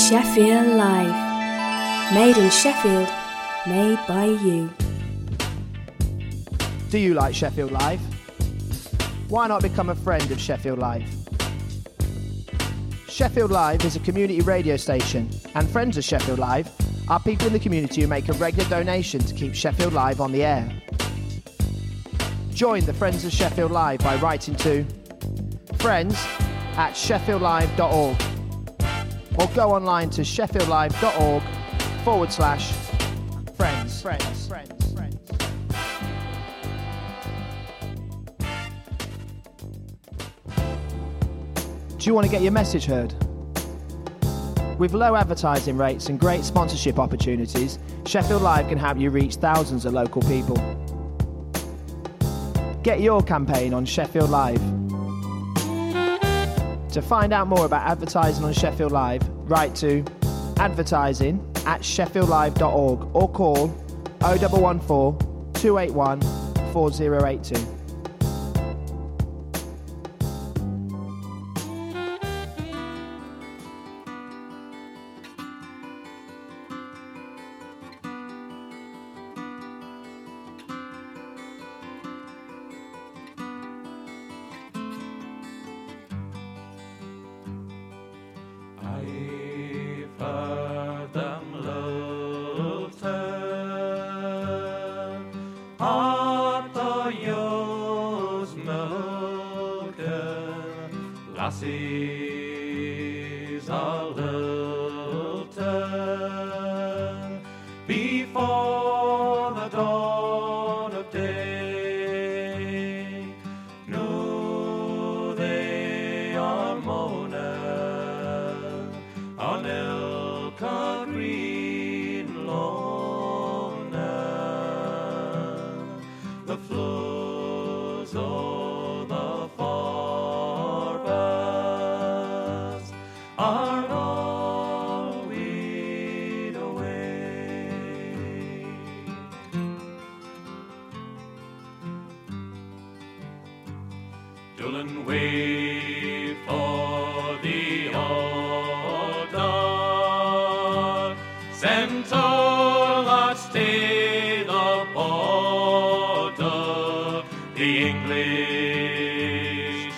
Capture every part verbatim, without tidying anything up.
Sheffield Live. Made in Sheffield, made by you. Do you like Sheffield Live? Why not become a friend of Sheffield Live? Sheffield Live is a community radio station, and friends of Sheffield Live are people in the community who make a regular donation to keep Sheffield Live on the air. Join the Friends of Sheffield Live by writing to friends at sheffield live dot org or go online to sheffieldlive.org forward slash friends. Friends. Friends. Friends. Do you want to get your message heard? With low advertising rates and great sponsorship opportunities, Sheffield Live can help you reach thousands of local people. Get your campaign on Sheffield Live. To find out more about advertising on Sheffield Live, write to advertising at sheffield live dot org or call oh one one four, two eight one, four oh eight two. Lassies are lilting before the dawn of day. No, they are moaning on Ilka green lawn. The flows of the far past are all weed away. Doolan wait for the order, Centaur that stay the border, the English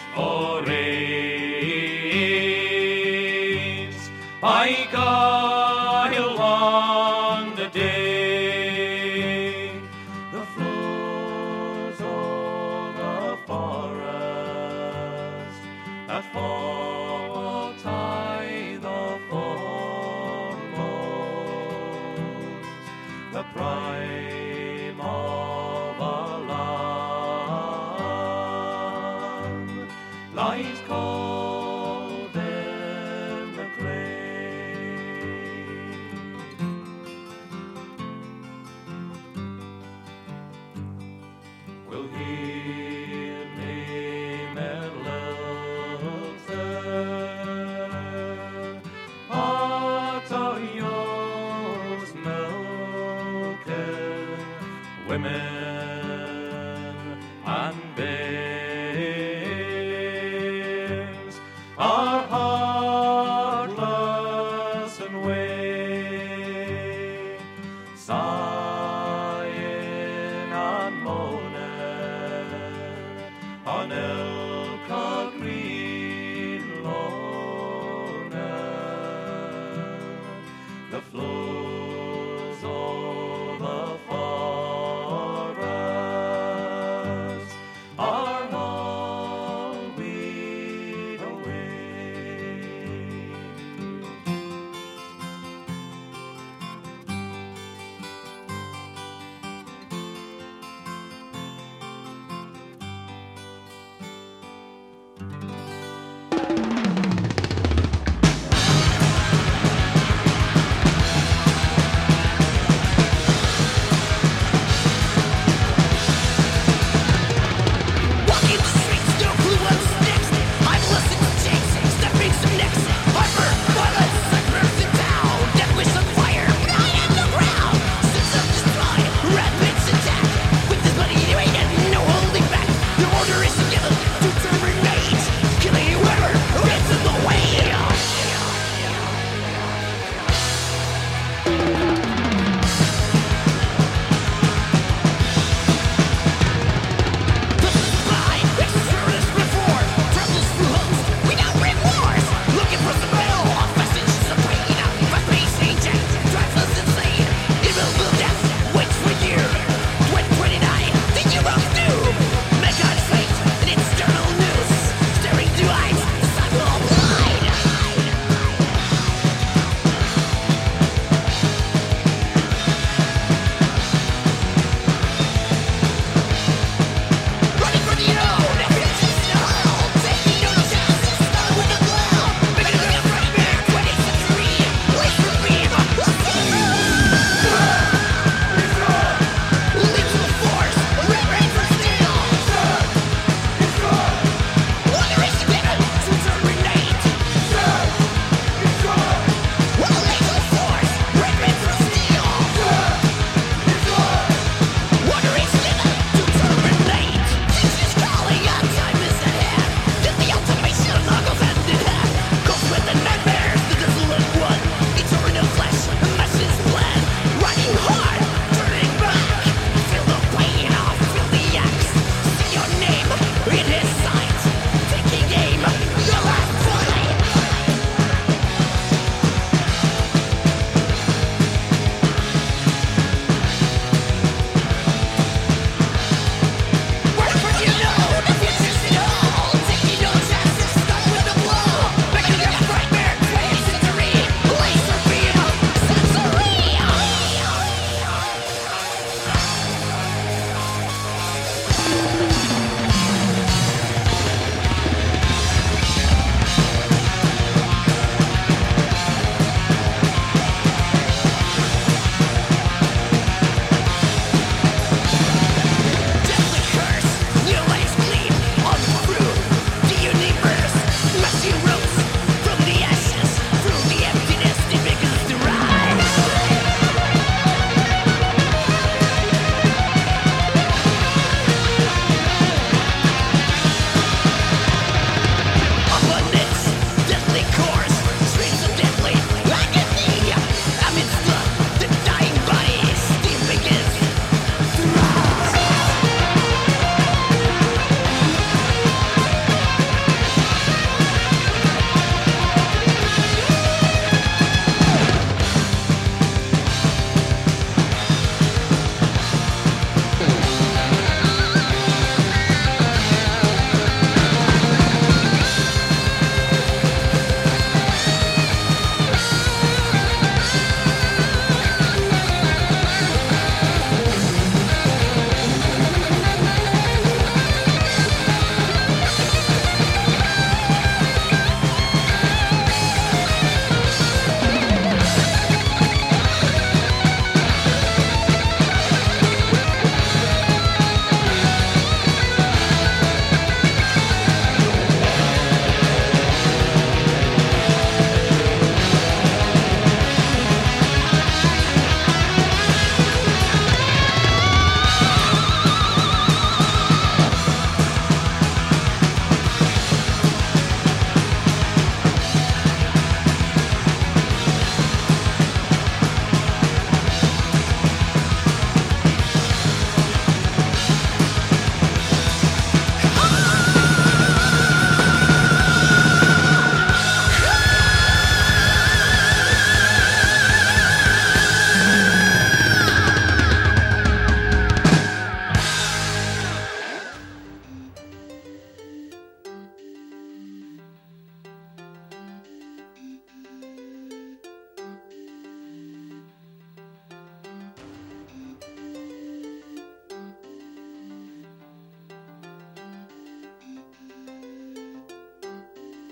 forays by Guile on the day. The flows of the forest that fall tie the foremost, the prime of a land lies cold in the clay.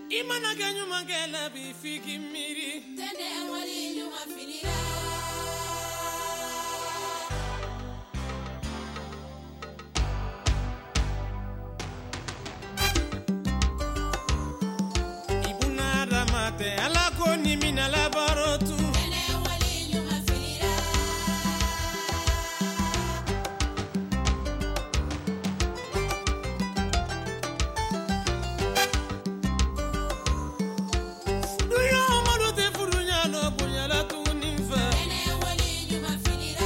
Imana ganyu mangela bi fiki miri. Tene wali nyuma finira. Ibuna ramate ala ko ni mina la barotu. Tene wali nyuma finira. Duyo malu te furunya no bunya la tuninfa. Tene wali nyuma finira.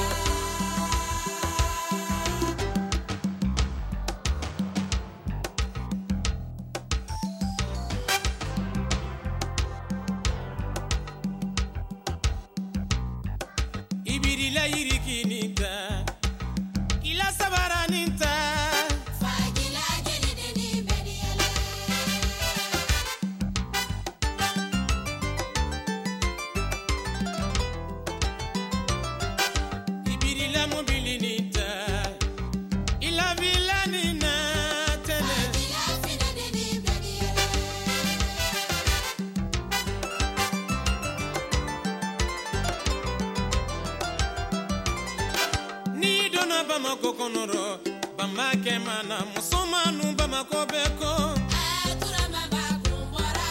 Ibiri la yiriki ninta. Ila sabara ninta. Fagila jeli deni bediele. Ibiri la mobili ninta. Ila villa nina tene. Fagila fina deni bediele. Ni dona Bamako konoro. Bamake mana musomanu Bamako beko. Atura mamba kumbora.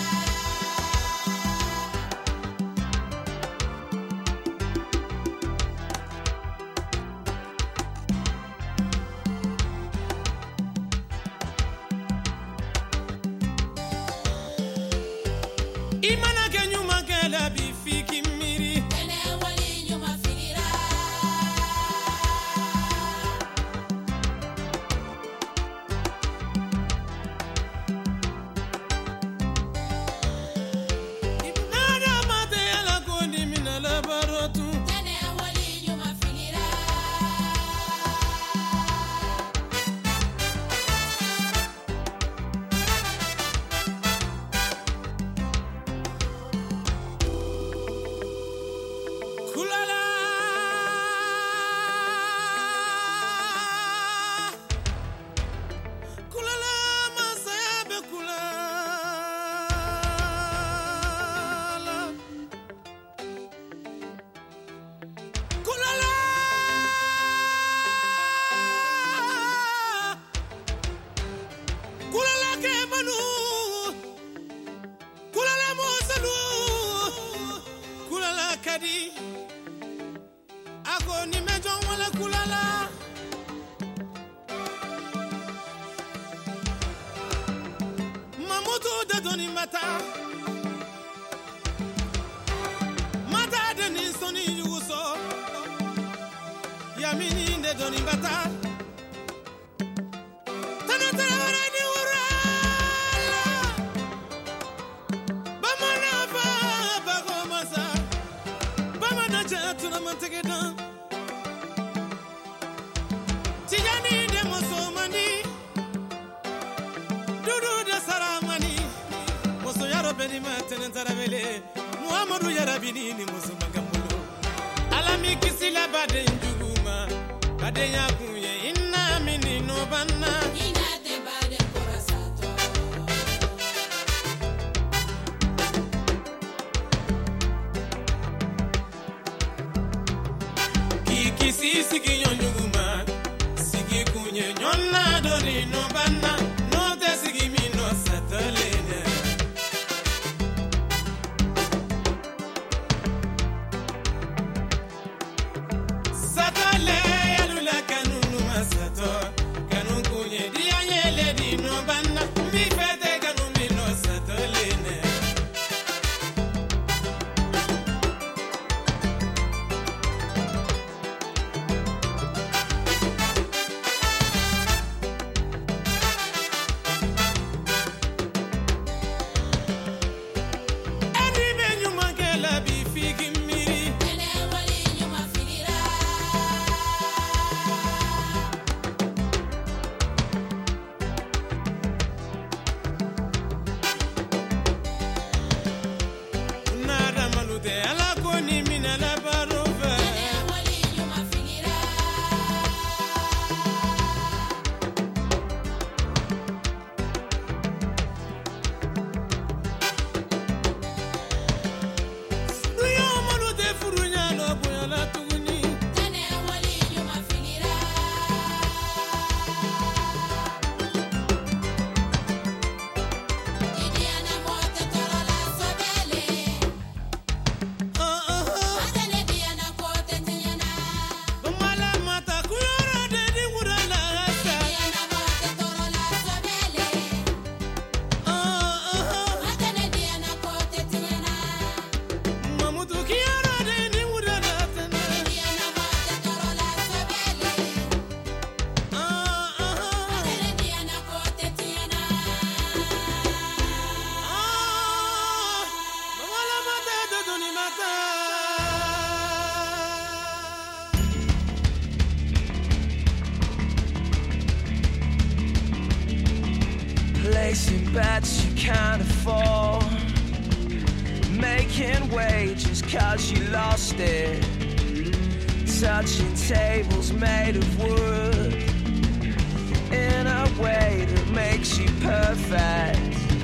Imana ganyu mangela bi fiki miri. Tene wali nyuma finira. Nada mate ala ko ni mina la barotu. Tene wali nyuma finira. Kulala. Kulala masaya be kulala. Kulala. Kulala ke manu. Kulala mosalu. Kulala kadi. Ako ni mejon wala kulala. Mamutu de doni mata. Mata de ni soni yuso. Yamini de doni mata. Tana tana wara ni wura. Bamana ba bago masa. Bamana jatu na mantegedan. Tijani de musomani. Dudu de saramani. Muso yaro beni matene taravele. Muhammadu yarabini ni muso magambulo. Alami kisila bade njuguma. Bade yakuye inna mini no banna. Ina te bade corasato. Kiki si sigi nyonyuguma. Sigi kunye nyonna dori no banna. No te sigi mi no satalene. Satale yalula kanunu masato. Kanu kunye diya nyele di no banna. Mi fete kanu mi no satalene. Placing bets you can't afford, making wages cause you lost it, touching tables made of wood in a way that makes you perfect.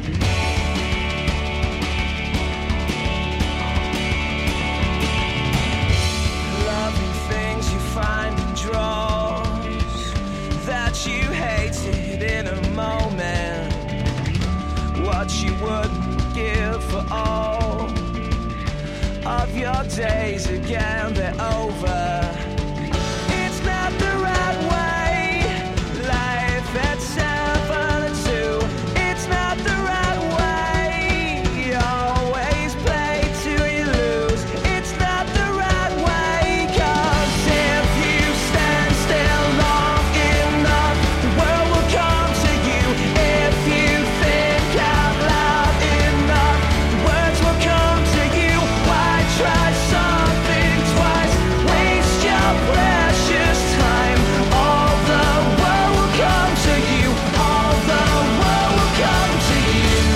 Loving things you find in drawers that you hated in a moment, what you wouldn't give for all of your days again, they're over. It's not the right way, life at seven and two. It's not the right way, you always play till you lose. It's not the right way, cause if you stand still long enough, the world will come to you. If you think out loud enough, the words will come to you. Why try something twice? Waste your precious time. All the world will come to you. All the world will come to you.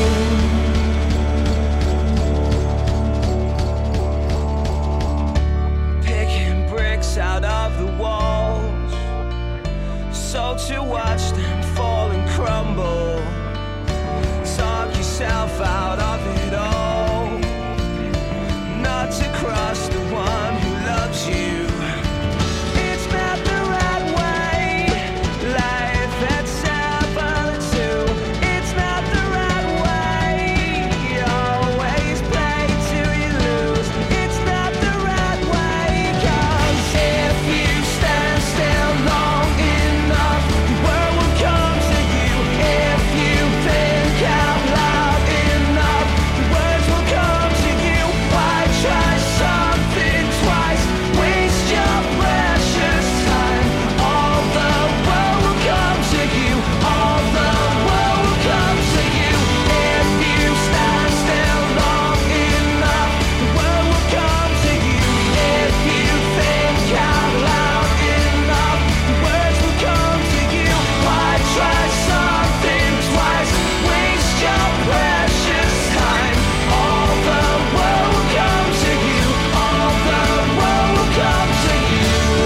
Picking bricks out of the walls, so to watch them fall and crumble. Talk yourself out of it all, not to cross the one who loves you. It's not the right way, life at seven and two. It's not the right way, you always play till you lose. It's not the right way, cause if you stand still long enough, the world will come to you. If you think out loud enough, the words will come to you. Why try something twice? Waste your precious time. All the world will come to you. All the world will come to you. If you stand still long enough, the world will come to you. If you think out loud enough, the words will come to you. Why try something twice? Waste your precious time. All the world will come to you. All the world will come to you.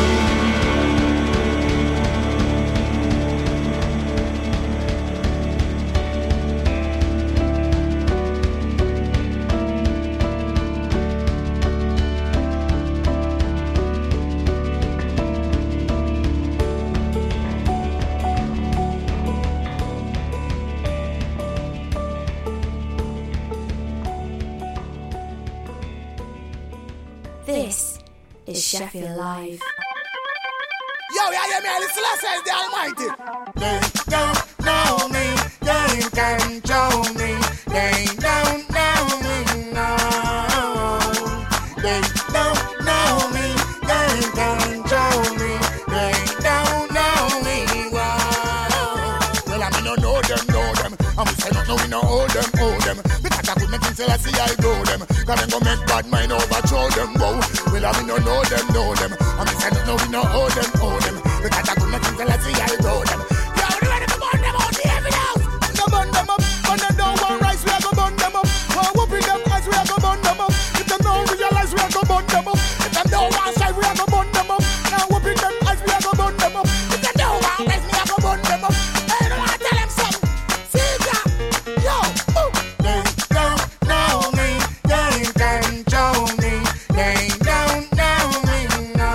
This is Sheffield Live. Yo, yeah, yeah, man, it's Celeste, the Almighty. They don't know me, they can show me. They don't know me, no. They don't know me, they can show me. They don't know me, wow. Well, I mean, no know them, know them. I'm say no, no, we no hold them, hold them. Because I could make things I see I go them. Cause them go make bad mind overthrow them, wow. Well, I mean, no know them, know them. I'm say no, no, we no hold them, hold them. Because I could make things I see I go them. Yo, we ready to burn them out the heavy house. We go burn them up. When they don't want rice, we go burn them up. When whooping them eyes, we go burn them up. If them don't realize, we go burn them up. If them don't want side, we go burn them up. Now whooping them eyes, we go burn them up. If them don't want rice, we go burn them up. Hey, don't want to tell them something. See that? Yo, ooh. They don't know me, they can show me. They don't know me, no.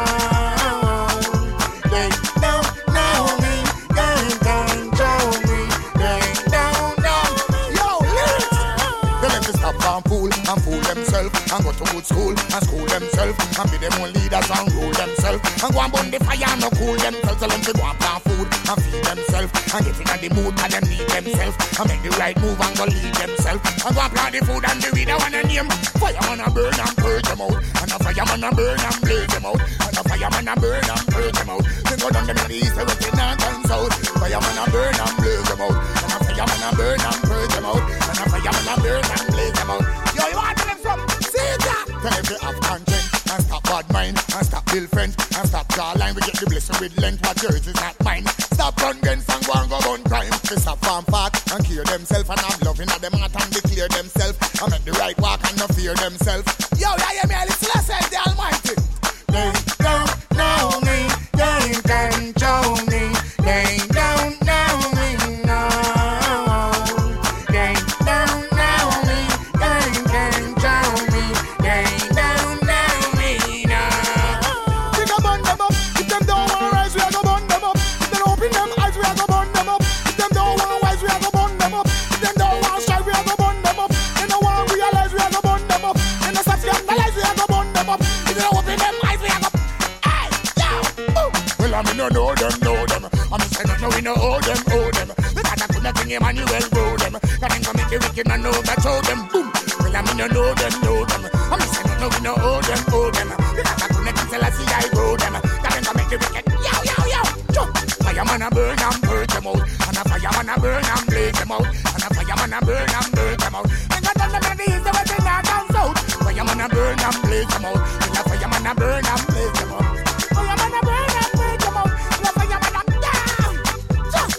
They don't know me, they can show me. They don't know me. Yo, lyrics. They let me stop and fool and fool themselves and go to good school and school themselves and be them own leaders and rule themselves and go and burn the fire and no cool themselves. Tell them to go and plant food and feed themselves and get in the mood and them need themselves and make the right move and go lead themselves and go and plant the food and the reader want a name. Fireman a burn and purge them out, and a fireman a burn and blaze them out, and a fireman a burn and purge them out. They go down them in the east, the west, the north and south. Fireman a burn and blaze them out, and a fireman a burn and purge them out, and a fireman a burn and blaze them out. Yo, you want to tell them something? See that? Tell them to build friends and stop draw line. We get the blessing with length, what yours is not mine. Stop run guns and go and go on crime. They stop farm fat and kill themselves and have loving at them heart and declare themselves. And make the right walk and not fear themselves. Yo, yeah, yeah, me, listen, I said the Almighty. They don't know me, they can't show me. They don't know me, no. They don't know me, they can't show me. They don't know me, no. We go burn them up. If them don't want to rise, we are go burn them up. If they don't open them eyes, we are go burn them up. If them don't want to rise, we are go burn them up. If them don't want to strive, we are go burn them up. They don't want to realize, we are go burn them up. They don't stop to analyze, we are go burn them up. If they don't open them eyes, we are go. Hey, yo, boom. Well, I mean, no know them, know them. I mean, say no, we know owe them, owe them. Because I could not think Emmanuel grow them. Can then come make the wicked man know that show them. Boom. Well, I mean, no know them, know them. I mean, say no, we know owe them, owe them. Because I could not think till I see I grow them. Can then come make the wicked. Yo, yo, yo. Jump. Fireman a burn and burn them out. And a fireman a burn and blaze them out. And a fireman a burn and burn them out. And God done them in the east, the west, the north and south. Fireman a burn and blaze them out. And a fireman a burn and blaze them out. Fireman a burn and blaze them out. And a fireman a down. Jump.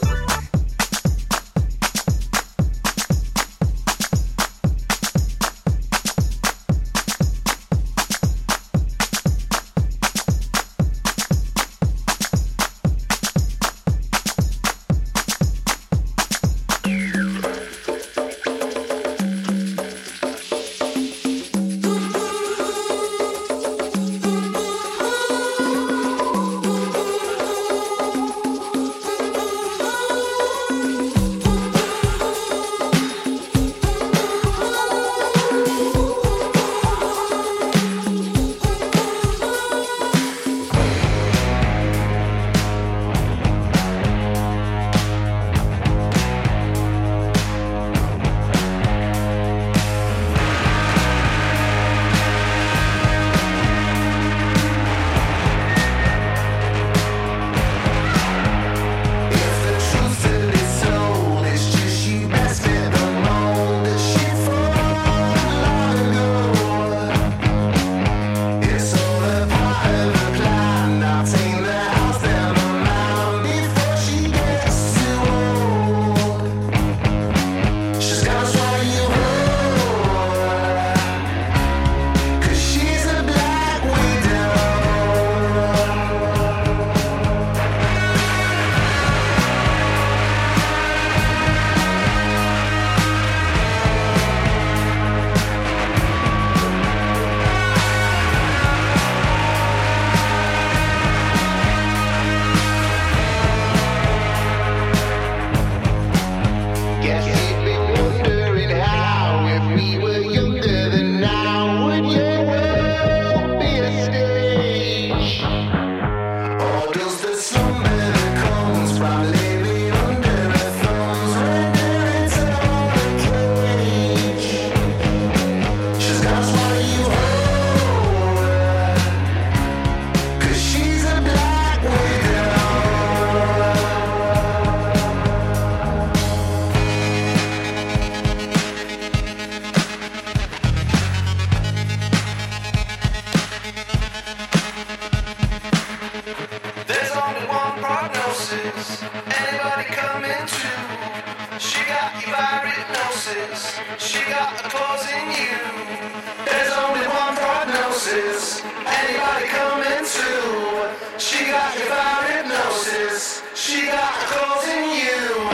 She got a clause in you. There's only one prognosis. Anybody coming through? She got your fire hypnosis. She got a clause in you.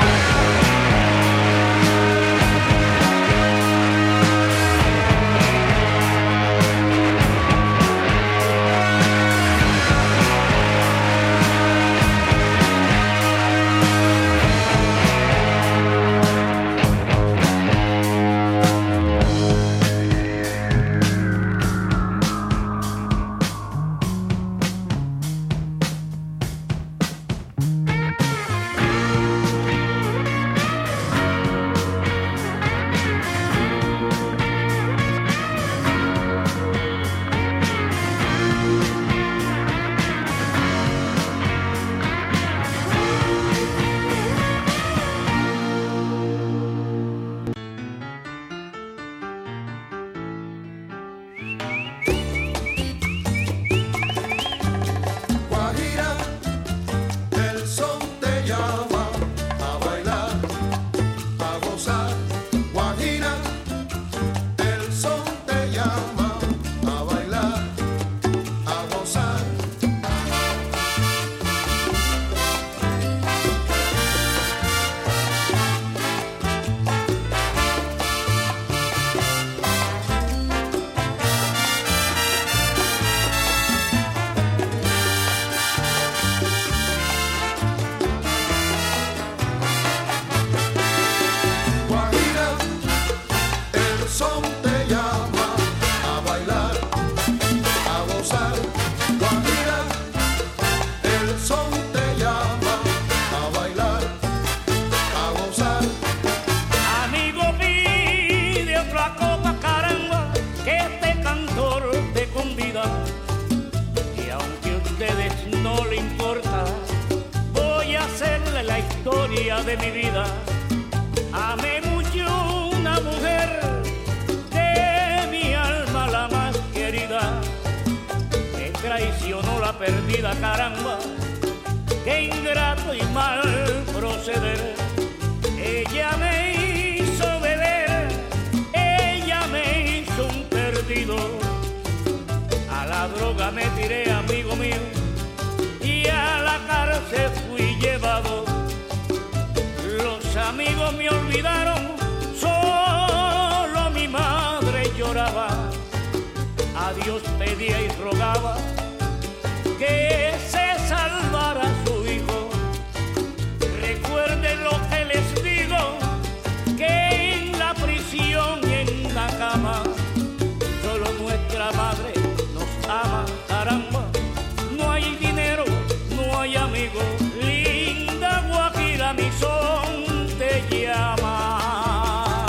de mi vida. Amé mucho una mujer, de mi alma la más querida. Me traicionó la perdida, caramba, qué ingrato y mal proceder. Ella me hizo beber, ella me hizo un perdido. A la droga me tiré, amigo mío, y a la cárcel fui llevado. Los amigos me olvidaron, solo mi madre lloraba. A Dios pedía y rogaba que se salvara su hijo. Recuerden lo que les digo, que en la prisión y en la cama solo nuestra madre nos ama, caramba. No hay dinero, no hay amigos, linda Guajira, mi son te llama.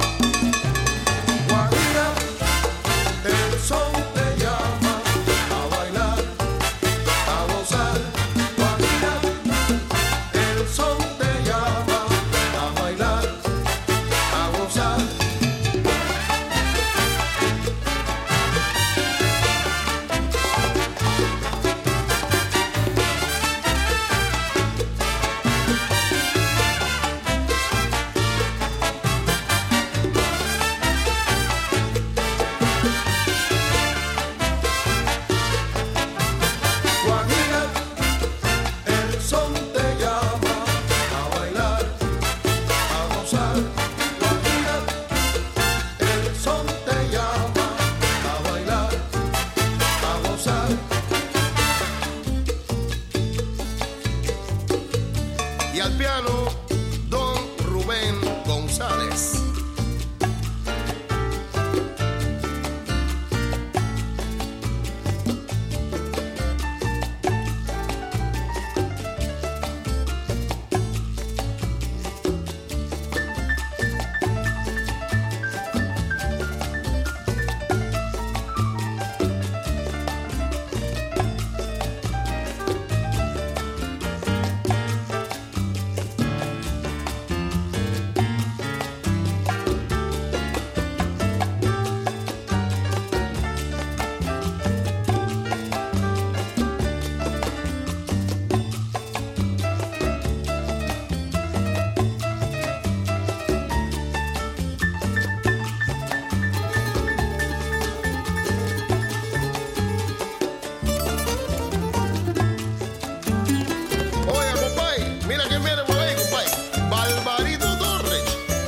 Guajira, el son te llama a bailar, a gozar. Guajira, el son te llama a bailar, a gozar. Guajira, el son te llama a bailar, a gozar. Guajira, el son te llama a bailar, a gozar. Y al piano, don Rubén González. Oye, compay, mira quién viene por ahí, compay. Barbarito Torres.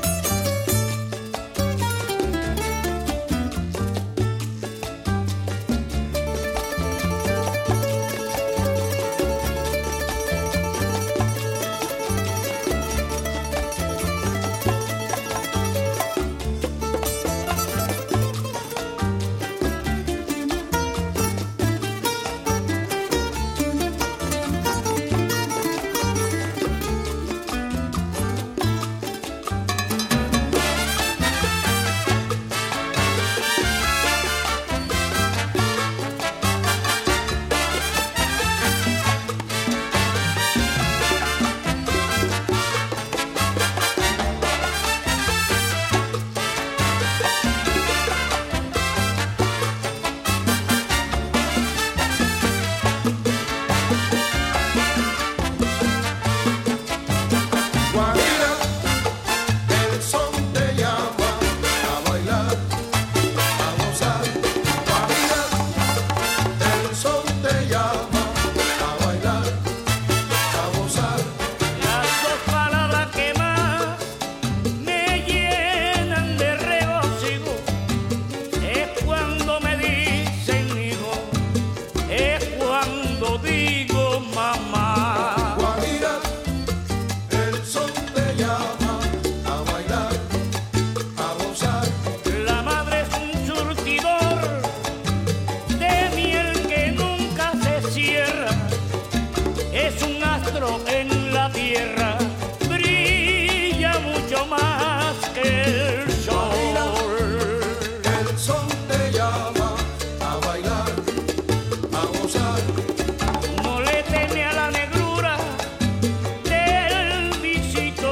Guajira, el son te llama a bailar, a gozar. Guajira, el son te llama a bailar, a gozar. Las dos palabras que más me llenan de regocijo es cuando me dicen hijo, es cuando digo mamá. Guajira, el son te llama a bailar, a gozar. La madre es un surtidor de miel que nunca se cierra, es un astro en la tierra, brilla mucho más que el sol. El son te llama a bailar, a gozar. No le teme a la negrura del visito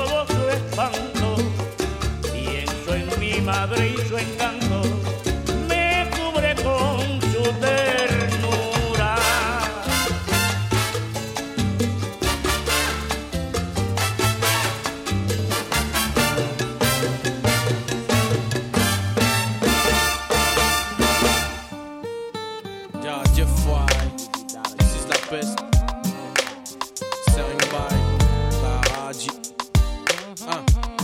peste. Sering by Taraji. Ah.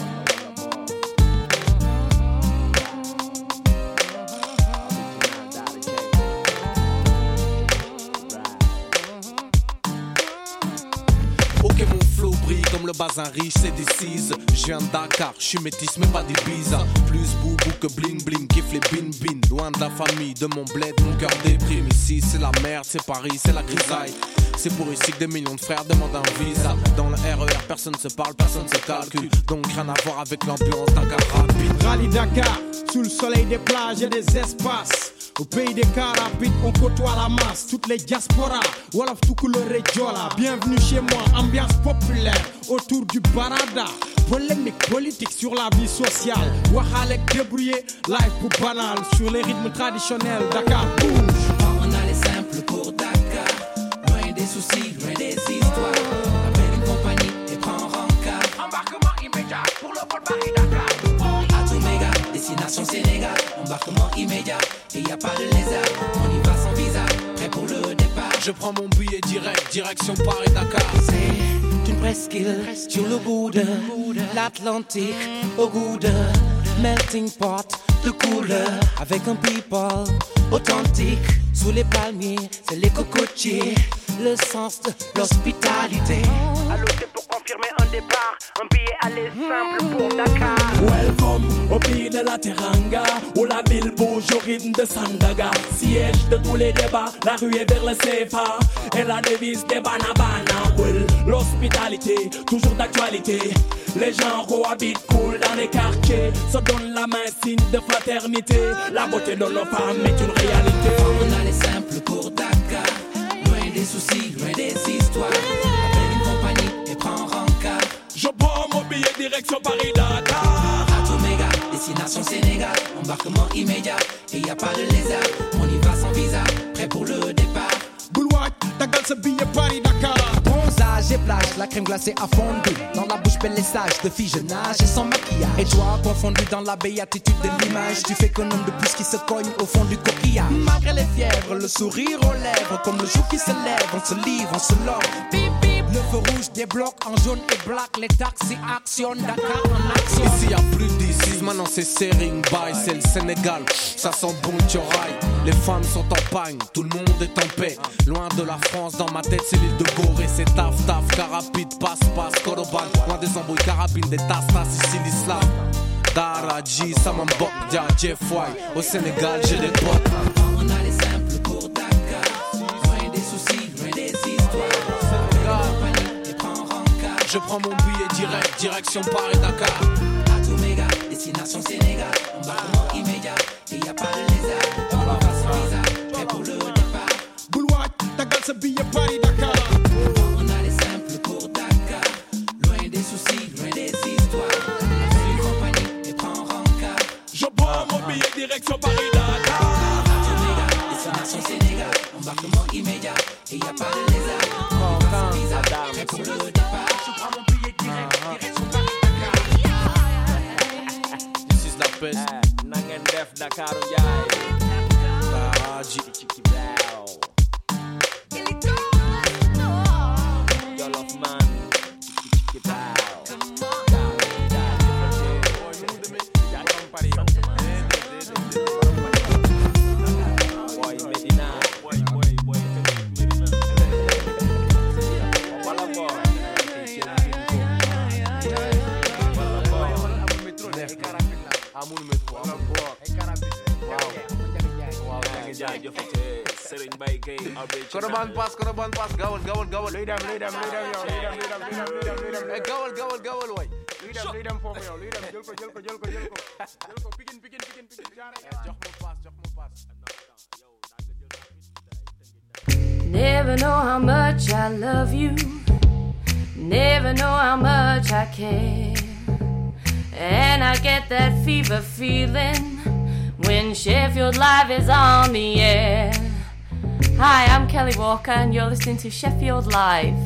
Ok, mon flow brille comme le bazin riche, c'est décise. Je viens de Dakar, je suis métis mais pas des bizarres. Plus boubou que bling bling, kiffe les bin bin. Loin de la famille, de mon bled, mon cœur déprime. Ici c'est la merde, c'est Paris, c'est la grisaille. C'est pour ici que des millions de frères demandent un visa. Dans le R E R, personne se parle, personne se calcule. Donc rien à voir avec l'ambiance Dakar rapide. Rallye Dakar, sous le soleil des plages et des espaces. Au pays des Carabides, on côtoie la masse. Toutes les diasporas, Wolof tout couleur et Diola. Bienvenue chez moi, ambiance populaire autour du Barada. Polémique politique sur la vie sociale. Wahalek débrouillé, live pour banal. Sur les rythmes traditionnels, Dakar bouge. On a les simples pour Dakar. Loin des soucis, loin des histoires. Appelle une compagnie et prends rencard. Embarquement immédiat pour le vol Paris-Dakar. À tout méga, destination Sénégal. Embarquement immédiat et y a pas de lézard. On y va sans visa, prêt pour le départ. Je prends mon billet direct, direction Paris-Dakar. C'est une presqu'île sur le bout de l'Atlantique. Au goût de melting pot de couleur. Avec un people authentique. Sous les palmiers, c'est les cocotiers. Le sens de l'hospitalité. Allô, c'est pour confirmer un départ. Un billet aller simple pour Dakar. Welcome au pays de la Teranga, où la ville bouge au rythme de Sandaga. Siège de tous les débats, la rue est vers le C F A. Et la devise des Banabana. Well, l'hospitalité, toujours d'actualité. Les gens cohabitent cool dans les quartiers. Se donnent la main, signe de fraternité. La beauté de nos femmes est une réalité. On a les simples pour Dakar. Loin des soucis, loin des histoires. Appelle une compagnie et prends rencard. Je prends mon billet direction Paris-Dakar. À tout méga, destination Sénégal. Embarquement immédiat et y a pas de lézard. On y va sans visa, prêt pour le départ. Boulouac, ta gueule ce billet Paris-Dakar. Bronzage et plage, la crème glacée a fondu. Dans la bouche belle et sage, de fille je nage et sans maquillage. Et toi confondu dans la béatitude de l'image. Tu fais qu'un homme de plus qui se cogne au fond du coquillage. Malgré les fièvres, le sourire aux lèvres. Comme le jour qui se lève, on se livre, on se love. Bip bip, le feu rouge débloque en jaune et black. Les taxis actionnent, Dakar en action. Ici y'a plus d'ici, maintenant c'est Sering by. C'est le Sénégal, ça sent bon tiorail. Les femmes sont en pagne, tout le monde est en paix. Loin de la France, dans ma tête c'est l'île de Gorée. C'est taf taf, carapide, passe passe, Koroban. Loin des embrouilles, carabines, des tas tas, ici l'islam. Daraji, Samambok, Dia, Jeff White. Au Sénégal j'ai des potes. On a les simples pour Dakar. Loin des soucis, loin des histoires. Compagnie et prends rencard. Je prends mon billet direct, direction Paris-Dakar. À tout méga, destination Sénégal. Embarquement immédiat et y a pas de lézard. On y va sans visa, prêt pour le départ. Boulouac, ta gueule ce billet Paris-Dakar. On a les simples pour Dakar. Loin des soucis, loin des histoires. Appelle une compagnie et prends rencard. Je prends mon billet direction Paris-Dakar. À tout méga, destination Sénégal. Embarquement immédiat et y a pas de lézard. On y va sans visa, prêt pour le départ. Je prends mon billet direct, direction Paris-Dakar. This is la peste. Nangen def Dakar Ndiaye. Taraji. Jollof man. Boy Medina. Boy boy boy Medina. Wala boy. Amul metro. Wow. Jaajëfate Serigne Mbaye Gueye. Koroban pass, Koroban pass, gawal gawal gawal. Luy dem luy dem luy dem yow luy dem luy dem luy dem luy dem luy dem. Eh gawal gawal gawal waay. Luy dem luy dem foofu yow luy dem jël ko jël ko jël ko jël ko. Jël ko pikin pikin pikin pikin jaare. Jox ma pass, jox ma pass. Never know how much I love you. Never know how much I care. And I get that fever feeling when Sheffield Live is on the air. Hi, I'm Kelly Walker and you're listening to Sheffield Live.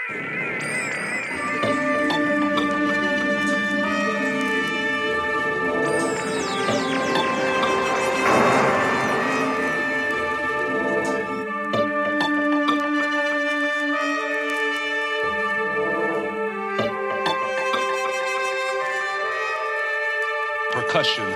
Percussion.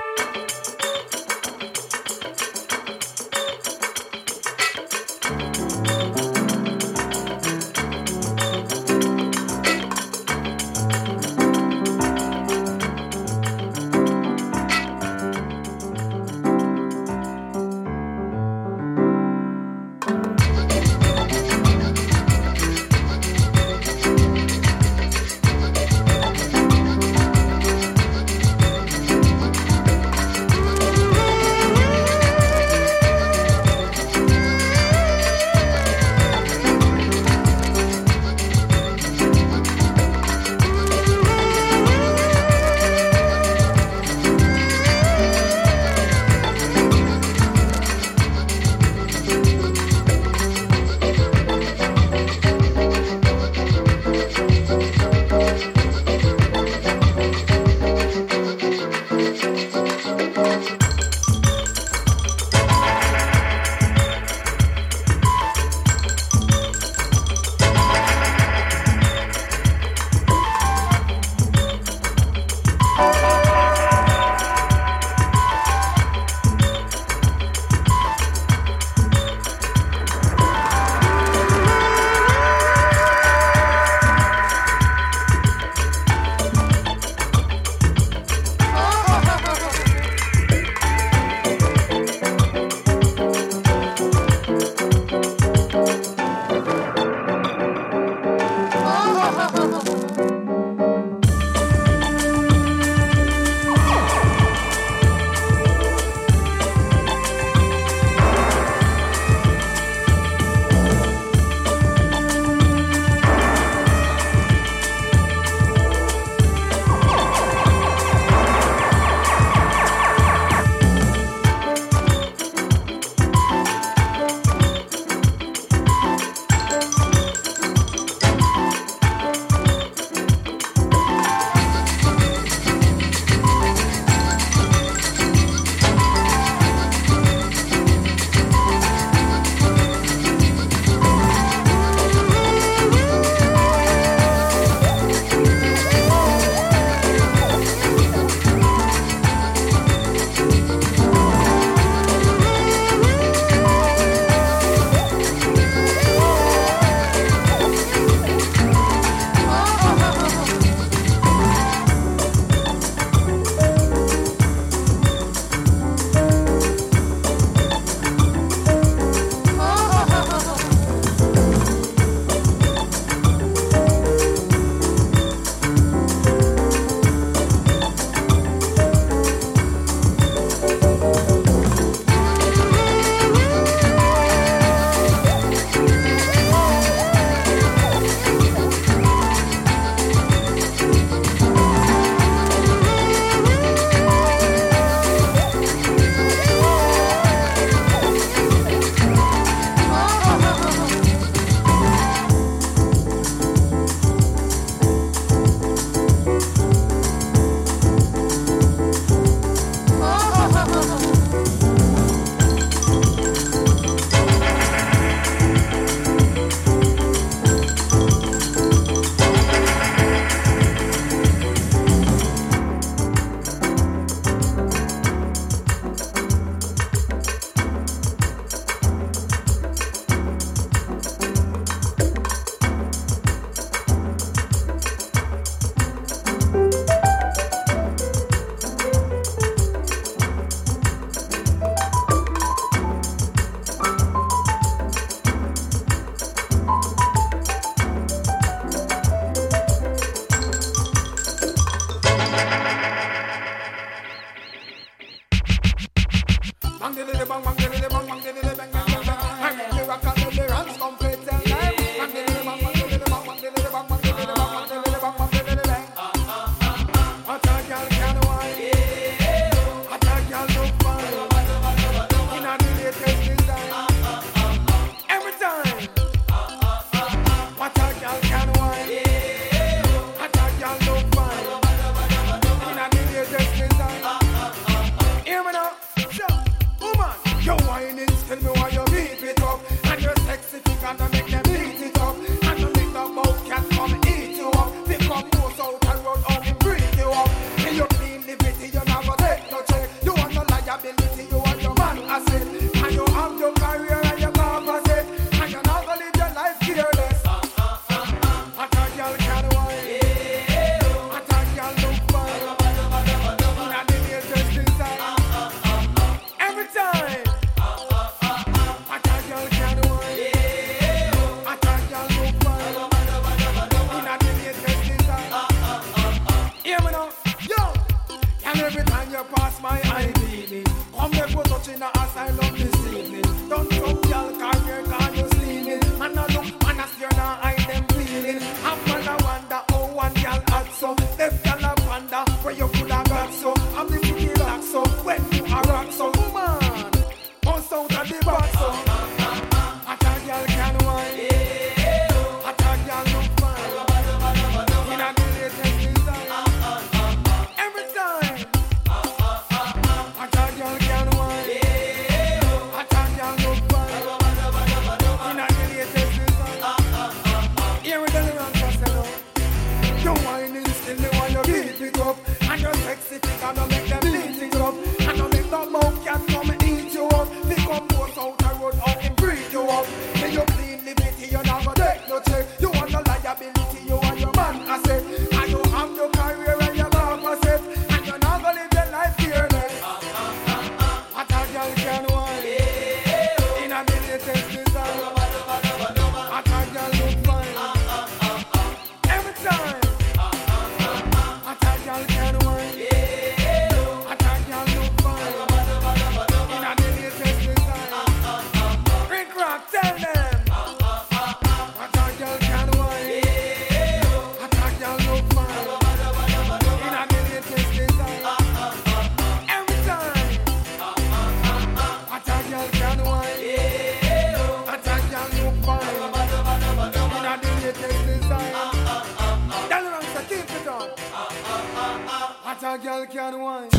a girl can wine.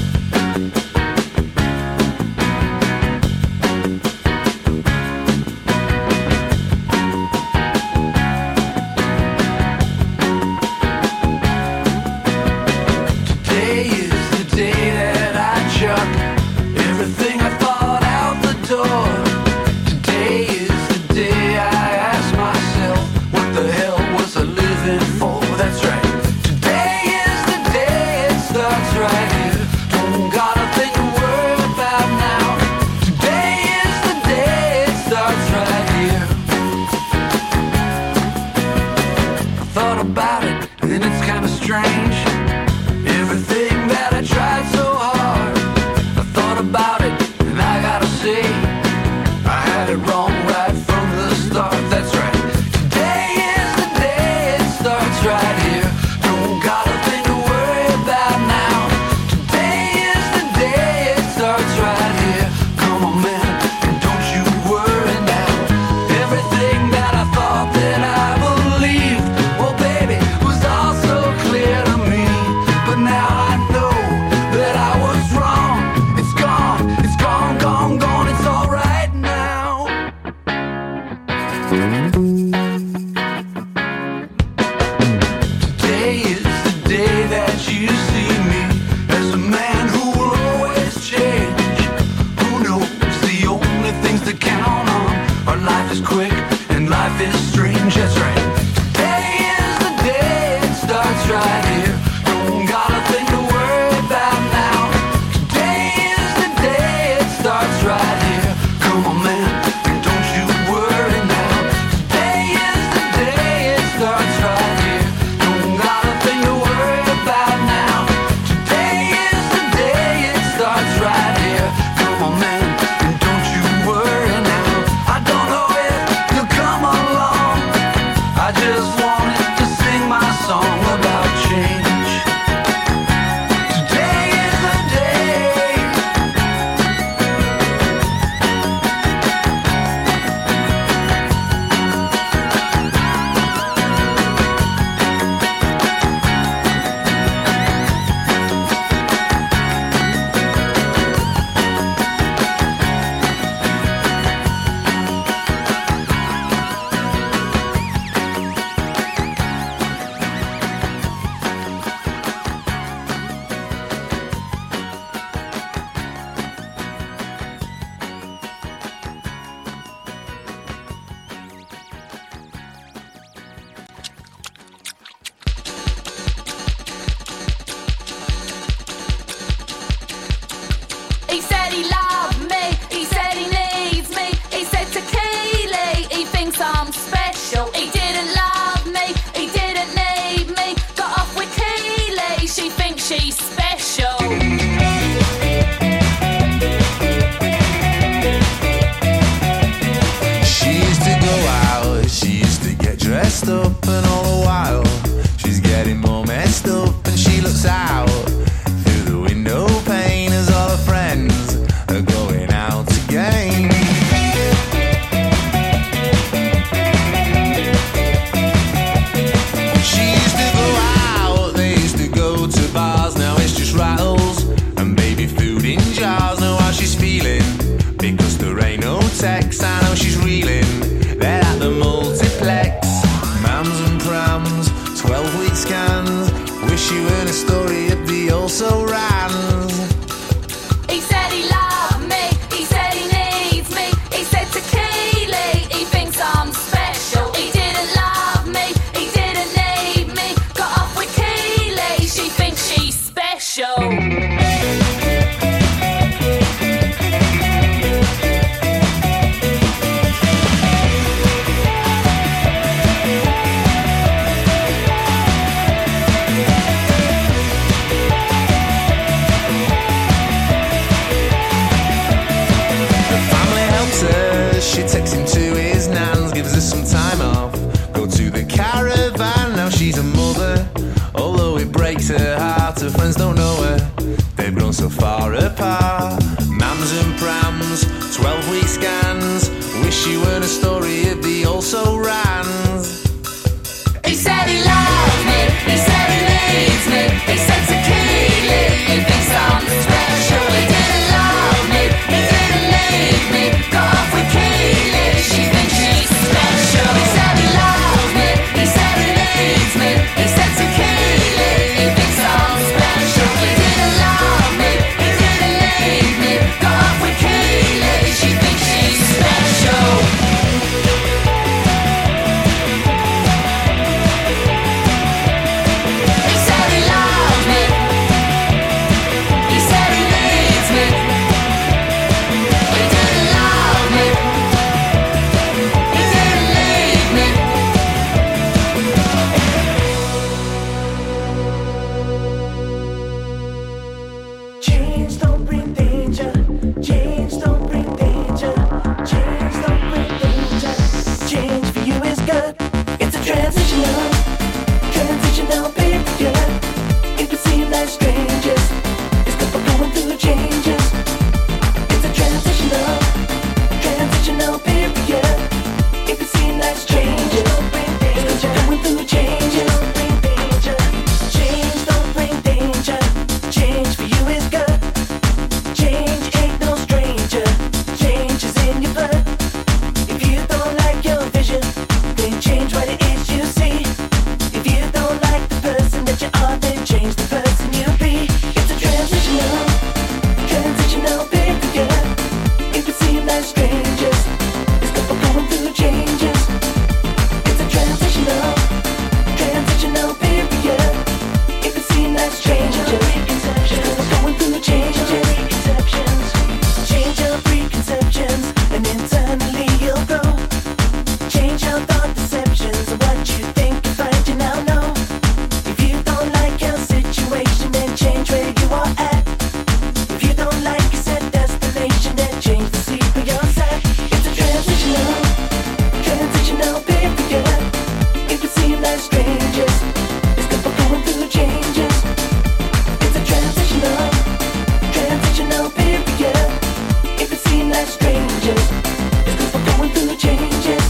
Today is the day that I chuck everything I thought out the door. Today is the day I ask myself, what the hell was I living for? That's right. Today is the day it starts right here. Don't got a thing to worry about now. Today is the day it starts right here. I thought about it, and it's kinda strange. Everything that I tried so hard, I thought about it, and I gotta say, I had it wrong right from the start. That's right. Today is the day it starts right here. Don't got a thing to worry about now. Today is the day it starts right here. Come on, man, and don't you worry now. Everything that I thought that I believed, well, baby, was all so clear to me. But now I know that I was wrong. It's gone, it's gone, gone, gone. It's all right now. Today is the day that you see me as a man who will always change. Who knows the only things to count on are life is quick and life is strange. That's right. Today is the day it starts right here. Don't got a thing to worry about now. Today is the day it starts right here. Come on, man, and don't you worry now. Today is the day it starts right here. Don't got a thing to worry about now. Today is the day it starts right here. Come on, man, and don't you worry now. I don't know if you'll come along. I just wanted to sing my song about change. Today is the day. He said he loved me, he said he needs me. He said to Keely, he thinks I'm special. He didn't love me, he didn't need me. Got off with Keely, she thinks she's special. She used to go out, she used to get dressed up, and all the while she's getting more messed up. And she looks out through the window pane as all her friends are going out again. She used to go out, they used to go to bars. Now it's just rattles and baby food in jars. Know how she's feeling, because there ain't no text. I know she's reeling, they're at the multiplex. Mams and prams, twelve week scans. Wish you heard a story of the also rans. He said he loved me, he said he needs me. He said to Keely, he thinks I'm special. He didn't love me, he didn't need me. Got off with Keely, she thinks she's special. She takes him to his nan's, gives her some time off. Go to the caravan, now she's a mother. Although it breaks her heart, her friends don't know her. They've grown so far apart. Mams and prams, twelve week scans. Wish you weren't a story of the also rans. He said he loved me, he said he needs me. He said to Keely, he Transitional, transitional period. It would seem like strangers. It's good for going through changes. It's a transitional, transitional period. It would seem like strangers. It's good for going through changes. Change don't bring danger. Change for you is good. Change ain't no stranger. Change is in your blood. If you don't like your vision, then change what it is you see. If you don't like the person that you are, then change the person you be. It's a transitional, transitional period. It would seem like strangers. It's good for going through changes. It's a transitional, transitional period. It would seem like strangers. It's good for going through changes. Change your preconceptions, and internally you'll grow. Change your thought deceptions of what you think you find you now know. If you don't like your situation, then change where you are at. If you don't like your set destination, then change the seat where you're sat. It's a transitional, transitional period. It would seem like strangers. It's good for going through changes. It's a transitional, transitional period. It would seem like strangers. It's good for going through changes.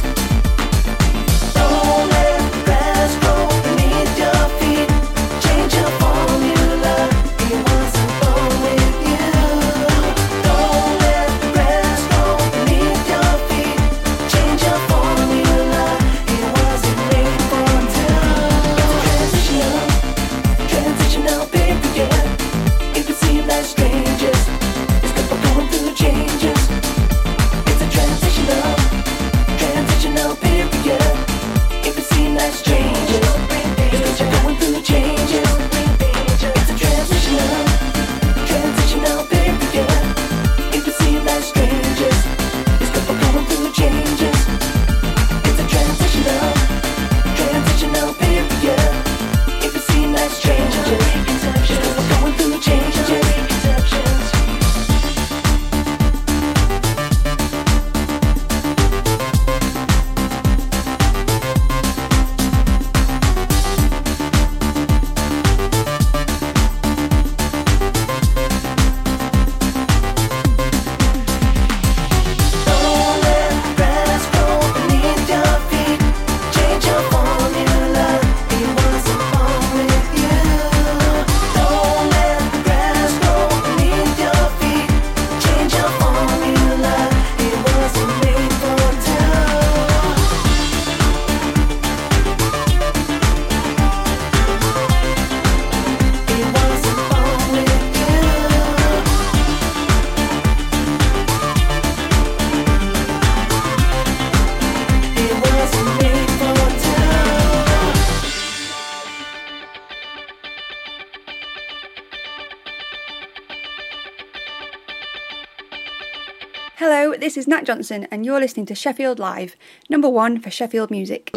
Don't let the grass grow beneath your feet. Change your formula. It wasn't born with you. Don't let the grass grow beneath your feet. Change your formula. It wasn't made for two. It's a transitional, transitional period. It would seem like strangers. It's good for going through changes. It's a transitional, transitional period. It would seem like strangers. It's good for going through changes. It's a transitional, transitional period. It would seem like strangers. It's good for going through changes. It's a transitional, transitional period. It would seem like strangers. It's good for going through changes. Don't let the grass grow beneath your feet. Change your formula. It wasn't born with you. Don't let the grass grow beneath your feet. Change your formula. It wasn't made for two. It wasn't born with you. It wasn't made for two. Hello, this is Nat Johnson, and you're listening to Sheffield Live, number one for Sheffield music.